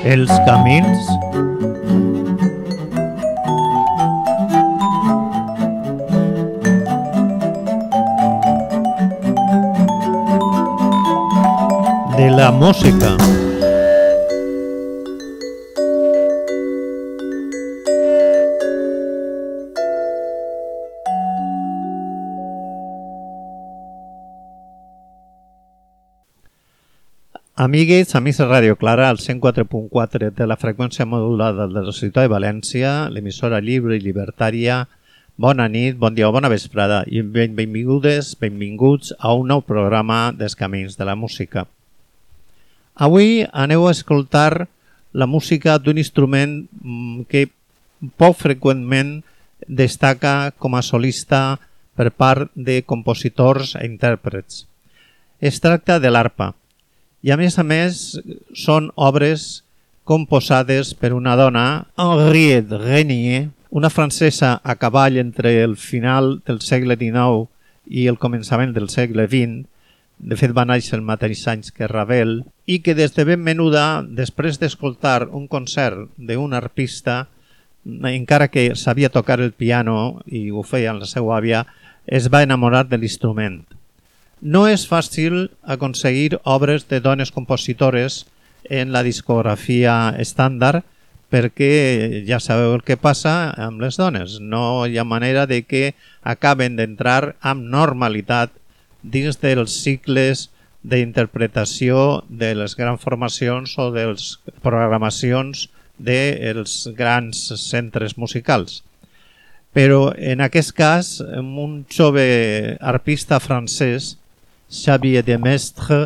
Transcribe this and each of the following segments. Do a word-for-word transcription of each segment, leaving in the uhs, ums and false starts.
Els camins de la música. Amigues, amics de Ràdio Clara, al cent quatre punt quatre de la freqüència modulada de la ciutat de València, l'emissora lliure i libertària. Bona nit, bon dia o bona vesprada i benvingudes, benvinguts a un nou programa dels Camins de la Música. Avui aneu a escoltar la música d'un instrument que poc freqüentment destaca com a solista per part de compositors i intèrprets. Es tracta de l'arpa. I a més a més són obres composades per una dona, Henriette Régnier, una francesa a cavall entre el final del segle dinou i el començament del segle vint, de fet va néixer els mateixos anys que Ravel, i que des de ben menuda, després d'escoltar un concert d'un arpista, encara que sabia tocar el piano i ho feia amb la seva àvia, es va enamorar de l'instrument. No és fàcil aconseguir obres de dones compositores en la discografia estàndard perquè ja sabeu el que passa amb les dones. No hi ha manera de que acaben d'entrar amb normalitat dins dels cicles d'interpretació de les grans formacions o de les programacions dels grans centres musicals. Però en aquest cas, un jove arpista francès, Xavier Demestre,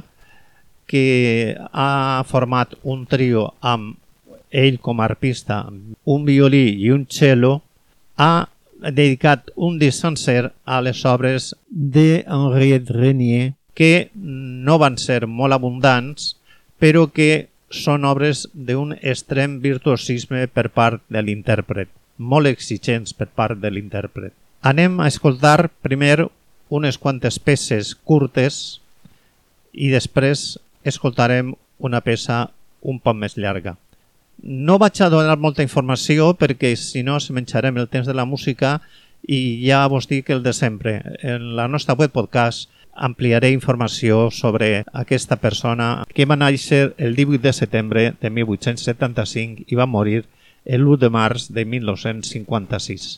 que ha format un trio amb ell com a arpista, un violí i un cello, ha dedicat un disc sencer a les obres d'Henriette Régnier, que no van ser molt abundants, però que són obres d'un extrem virtuosisme per part de l'intèrpret, molt exigents per part de l'intèrpret. Anem a escoltar primer unes quantes peces curtes i després escoltarem una peça un poc més llarga. No vaig a donar molta informació perquè si no se menjarem el temps de la música i ja vos dic el de sempre. En la nostra web podcast ampliaré informació sobre aquesta persona que va néixer el divuit de setembre de mil vuit-cents setanta-cinc i va morir l'u de març de mil nou-cents cinquanta-sis.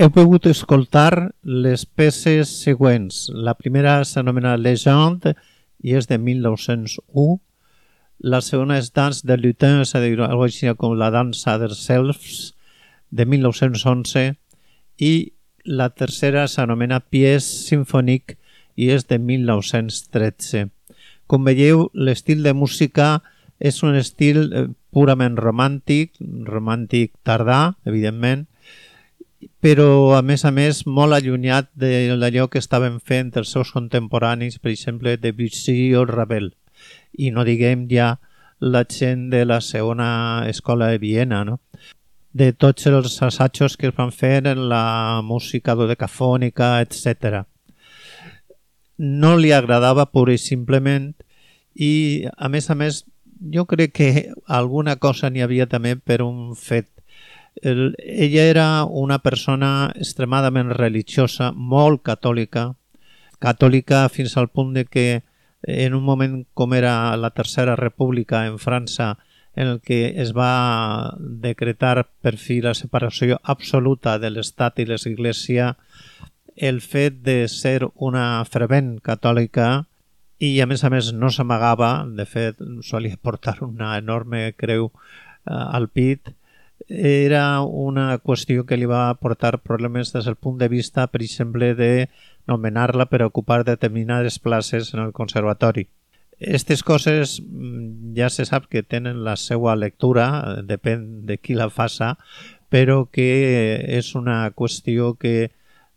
Heu pogut escoltar les peces següents. La primera s'anomena Legende i és de mil nou-cents u. La segona és Danse de Lutin, és a dir, alguna cosa així com la dansa dels elfs, de mil nou-cents onze. I la tercera s'anomena Pièce Symphonique i és de mil nou-cents tretze. Com veieu, l'estil de música és un estil purament romàntic, romàntic tardà, evidentment, però a més a més molt allunyat d'allò que estaven fent els seus contemporanis, per exemple Debussy o Ravel, i no diguem ja la gent de la segona escola de Viena, no? De tots els assajos que es van fer en la música dodecafònica, etcètera. No li agradava pura i simplement, i a més a més jo crec que alguna cosa n'hi havia també per un fet. El, ella era una persona extremadament religiosa, molt catòlica, catòlica fins al punt de que en un moment com era la Tercera República en França, en el que es va decretar per fi la separació absoluta de l'Estat i l'Església, el fet de ser una fervent catòlica i a més a més no s'amagava, de fet solia portar una enorme creu eh, al pit, era una qüestió que li va portar problemes des del punt de vista, per exemple, de nomenar-la per ocupar determinades places en el conservatori. Aquestes coses ja se sap que tenen la seva lectura, depèn de qui la faça, però que és una qüestió que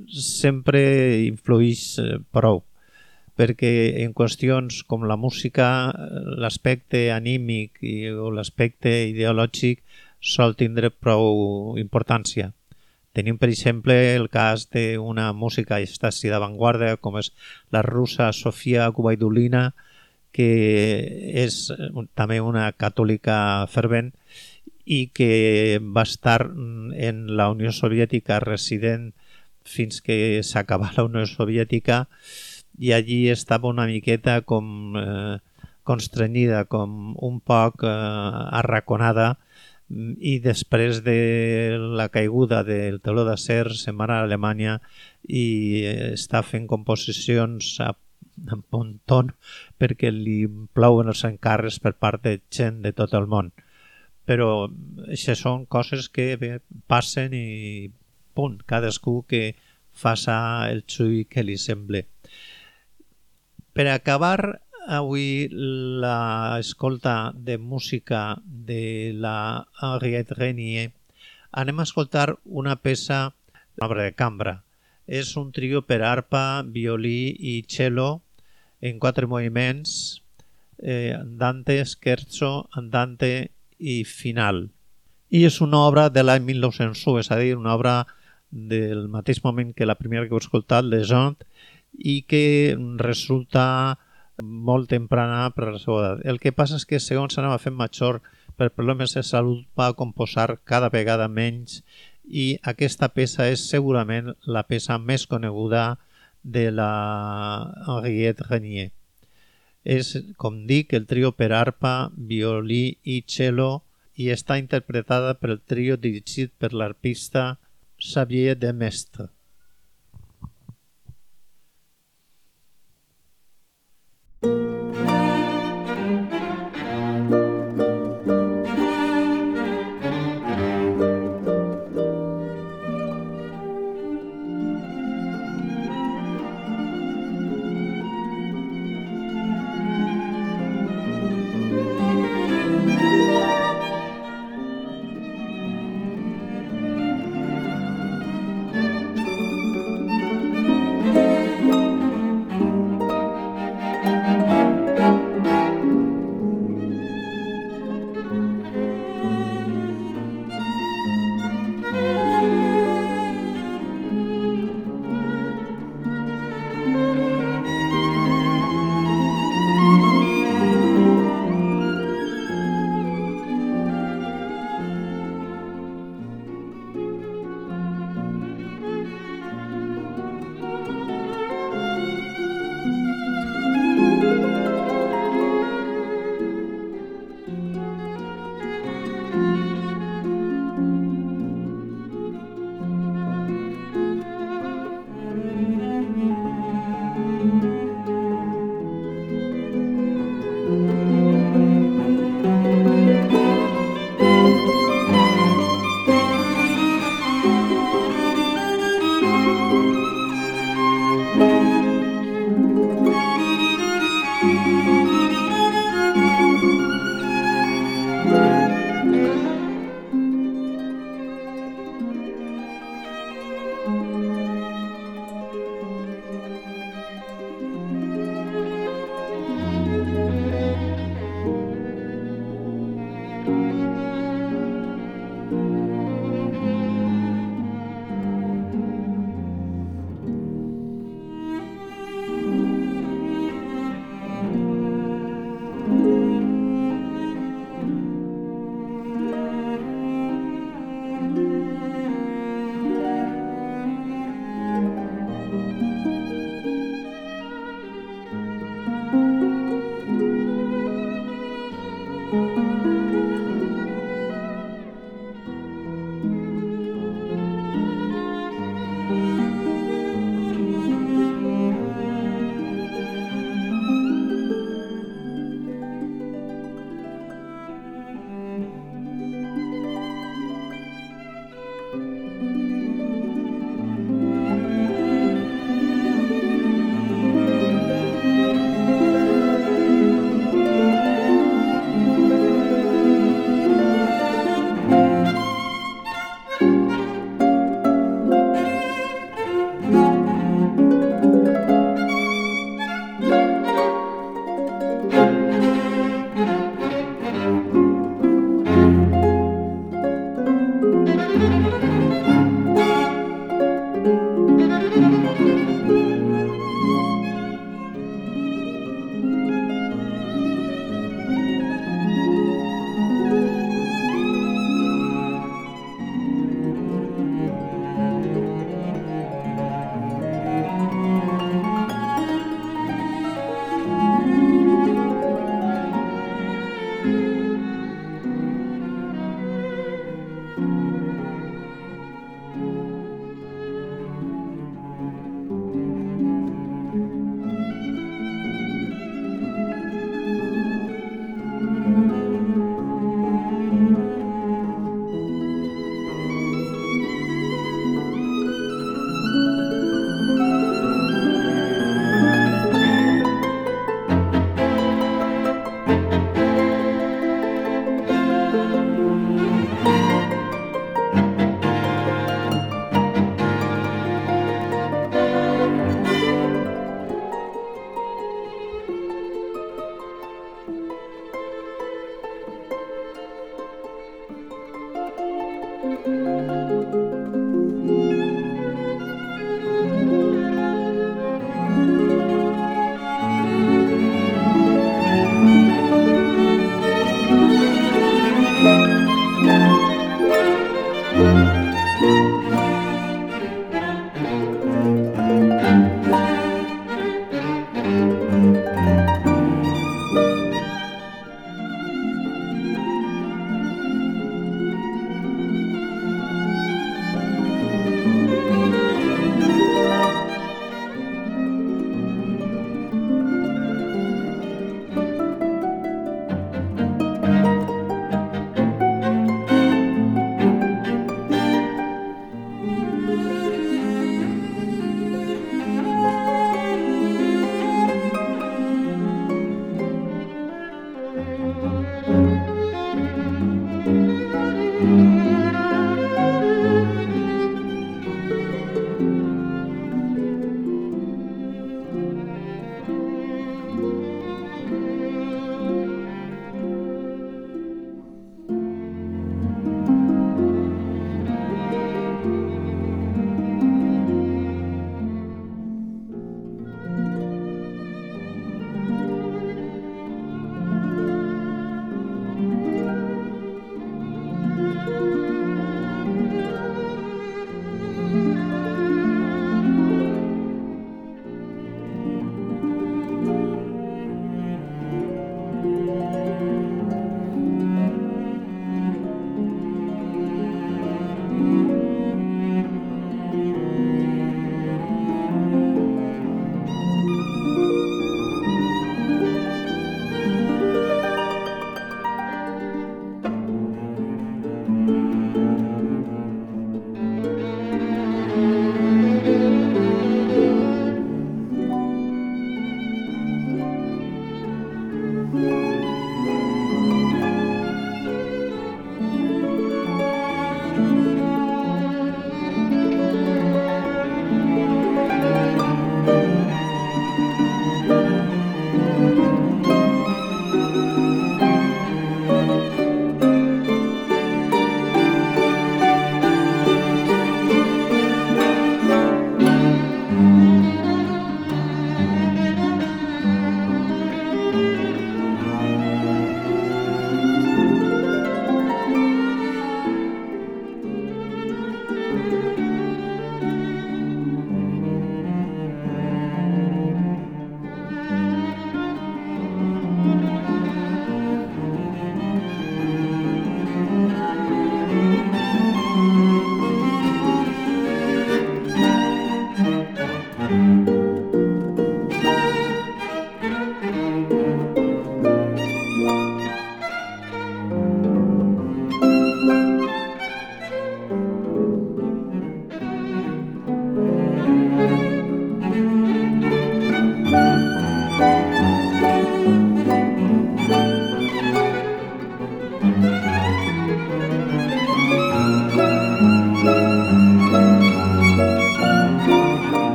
sempre influeix prou, perquè en qüestions com la música, l'aspecte anímic i, o l'aspecte ideològic sol tindre prou importància. Tenim, per exemple, el cas d'una música així d'avantguarda, com és la russa Sofia Gubaidulina, que és també una catòlica fervent i que va estar en la Unió Soviètica resident fins que s'acabà la Unió Soviètica, i allí estava una miqueta com eh, constrenyida, com un poc eh, arraconada, i després de la caiguda del teló d'acer se'n va a Alemanya i està fent composicions a, a Ponton perquè li plouen els encàrrecs per part de gent de tot el món. Però això són coses que bé, passen i punt, cadascú que faça el xui que li sembla. Per acabar avui l'escolta de música de la Henriette Renier, anem a escoltar una peça, una obra de cambra. És un trio per arpa, violí i cello en quatre moviments, eh, andante, scherzo, andante i final. I és una obra de l'any mil nou-cents u, és a dir, una obra del mateix moment que la primera que heu escoltat, Les Gens, i que resulta molt temprana per la seva edat. El que passa és que segons s'anava fent major per problemes de salut va composar cada vegada menys i aquesta peça és segurament la peça més coneguda de la Henriette Renier. És, com dic, el trio per arpa, violí i cello i està interpretada per el trio dirigit per l'arpista Xavier Demestre.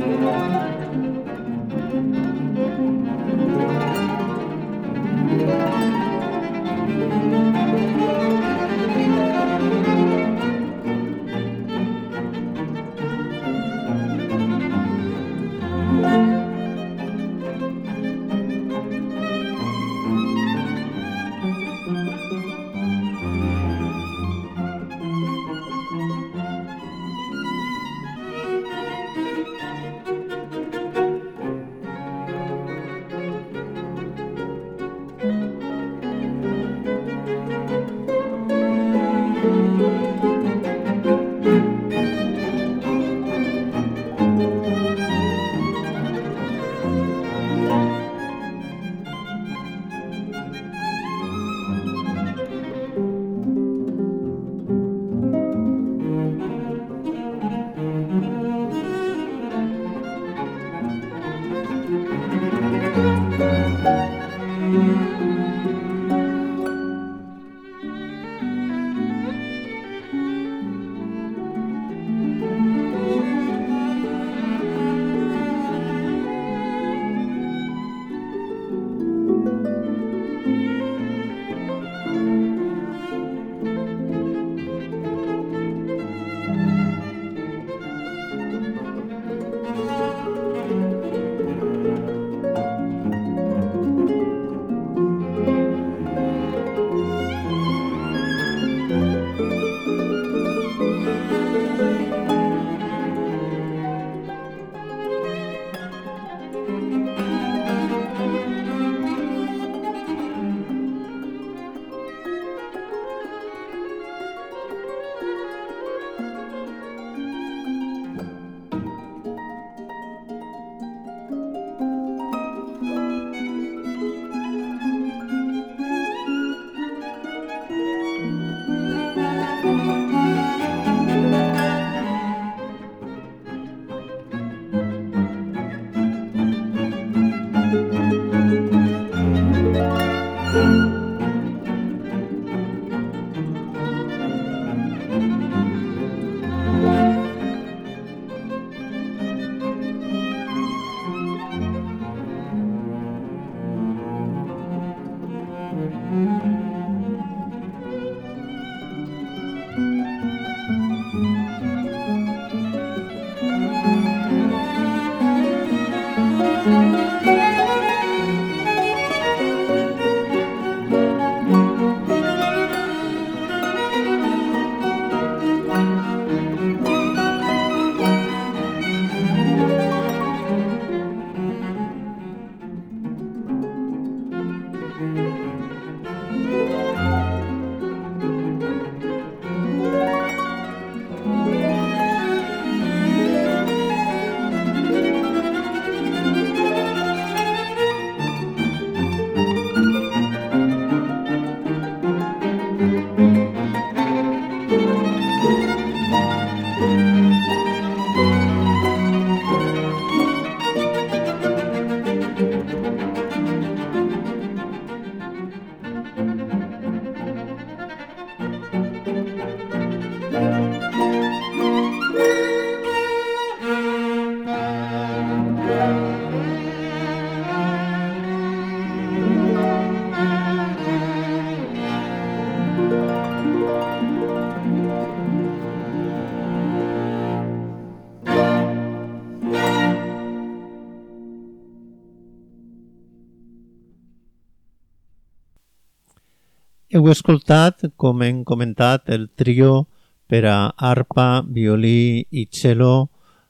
Heu escoltat, com hem comentat, el trio per a arpa, violí i cello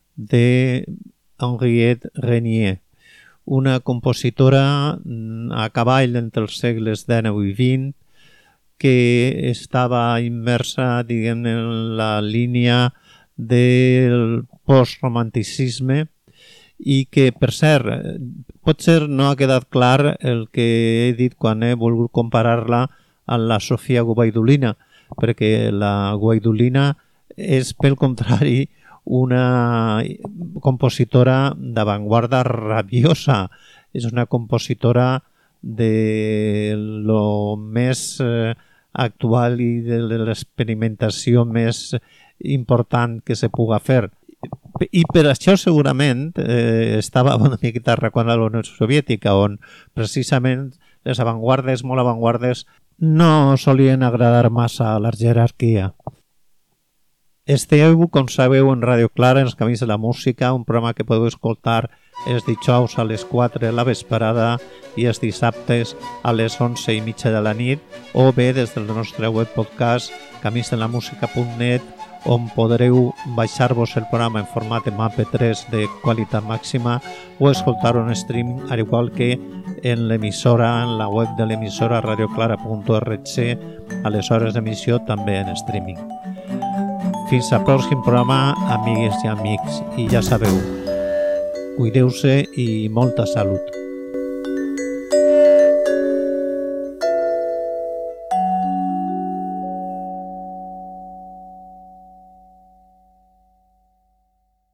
de Henriette Renier, una compositora a cavall entre els segles dinou i vint que estava immersa, diguem, en la línia del postromanticisme i que, per cert, potser no ha quedat clar el que he dit quan he volgut comparar-la amb la Sofia Gubaidulina, perquè la Gubaidulina és, pel contrari, una compositora d'avantguarda rabiosa. És una compositora de lo més eh, actual i de l'experimentació més important que se puga fer. I per això segurament eh, estava una miqueta recuant a la Unió Soviètica, on precisament les avantguardes, molt avantguardes, no solien agradar massa a la jerarquia. Esteu, com sabeu, en Ràdio Clara, en els Camins de la Música, un programa que podeu escoltar els dijous a les quatre de la vesprada i els dissabtes a les onze i mitja de la nit, o bé des del nostre web podcast camins de la música punt net, on podreu baixar-vos el programa en format M P tres de qualitat màxima o escoltar-ho en stream, al igual que en l'emissora, en la web de l'emissora radioclara punt org, a les hores d'emissió també en streaming. Fins al pròxim programa, amigues i amics, i ja sabeu, cuideu-se i molta salut.